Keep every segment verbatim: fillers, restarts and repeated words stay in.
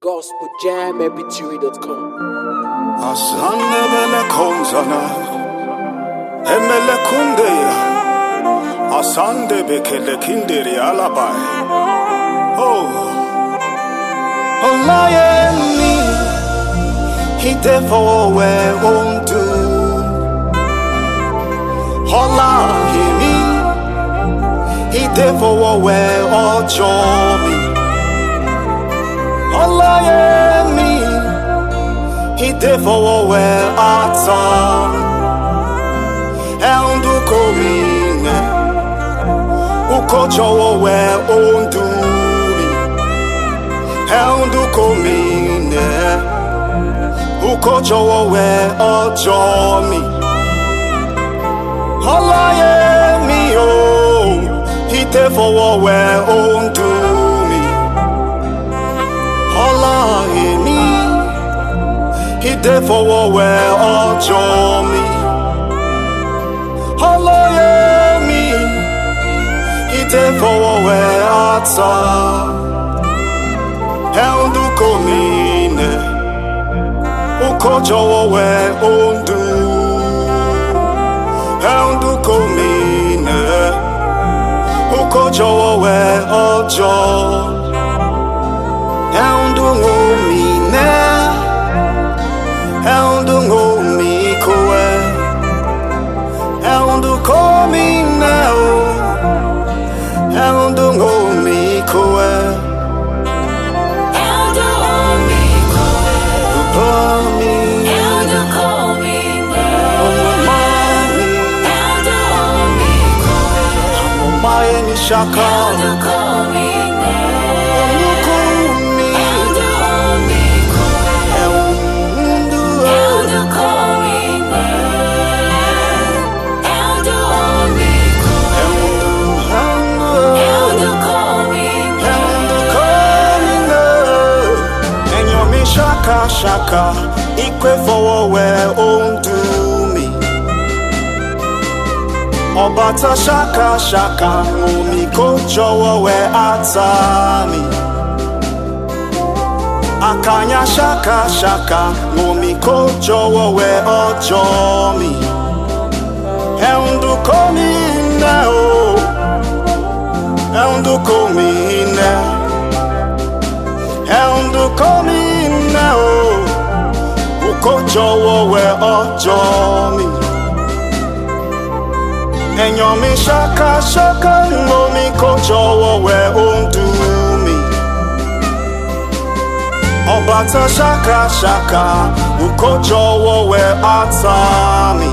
gospel jam m p three dot com. Asande bele konzana Emele kundeya Asande bekele kinderi alabai. Oh Olaye mi Hite fowe ondu Olaye mi Hite fowe ojo mi Olaye mi Hite fowe ata Endu komine Ukojo we ondu mi Endu komine Ukojo we ojo mi Olaye mi o Hite fowe ondu mi Olaye mi Hite fowe ojo mi Olaye mi Hite fowe ata Endu komine Ukojo we ondu Endu komine Ukojo we ojo Endu ngomine Endu ngomikowe Endu komine Endu ngomikowe Endu ngomikowe Upami Endu komine Umamani Endu ngomikowe Amomaye ni shaka Endu komine Omukumi Endu ngomikowe Endu Endu komine Endu ngomikowe Endu komine Enyomi shaka shaka Ikwe fowe ondu mi Obata shaka shaka Omi kojo we atami Akanya shaka shaka Omi kojo we ojo mi Endu komine o Endu komine Endu komine o Ukojo we ojo mi Enyomi shaka shaka Omi kojo we ondu mi Obata shaka shaka Ukojo we atami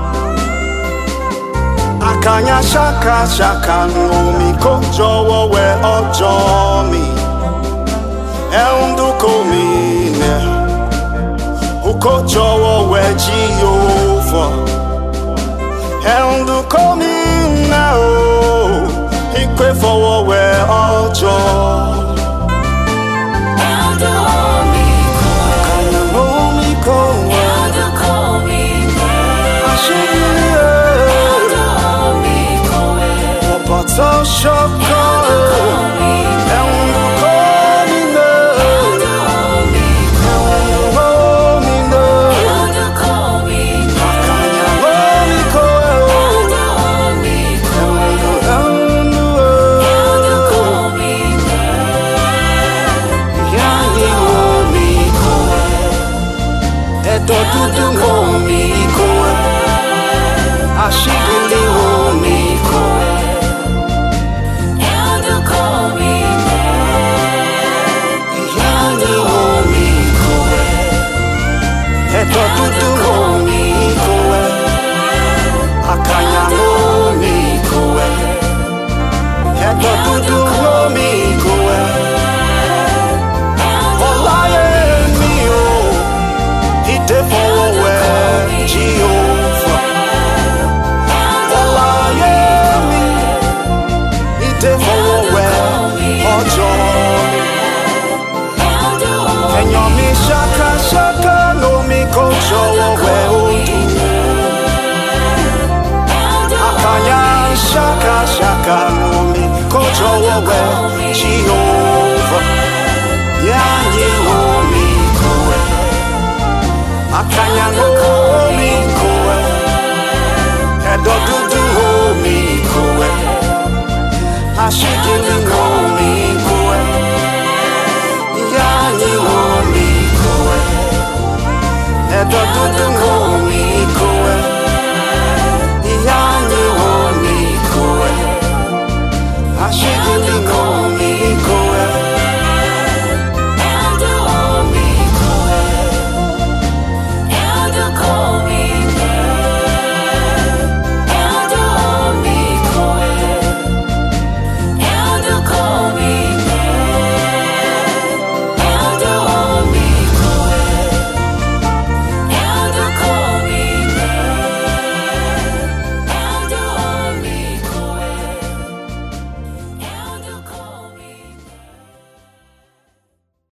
Akanya shaka shaka Omi kojo we ojo mi Endu komine Ukojo we Jehovah Endu komine o Ikwe fowe ojo Endu ngomikowe Kanya momikowe Endu komine Ashiri Endu ngomikowe Obata shaka Endu komine Endu komine Endu ngomikowe Momine Endu komine Kanya momikowe Endu ngomikowe Endu Endu komine Yani momikowe Eto tutu momikowe Ashigili momikowe Endu komine Yani momikowe Eto tutu momikowe Akanya momikowe Eto tutu momikowe Olaye mi o Hite fowe Jehovah Olaye mi Hite fowe ojo Enyomi shaka shaka Nomi kojo we ondu Akanya shaka shaka Nomi kojo we Jehovah Yeah, yeah, Akanya no mi koe, edo dudu no mi koe, ashigili no mi koe, yani no mi koe, edo dudu no mi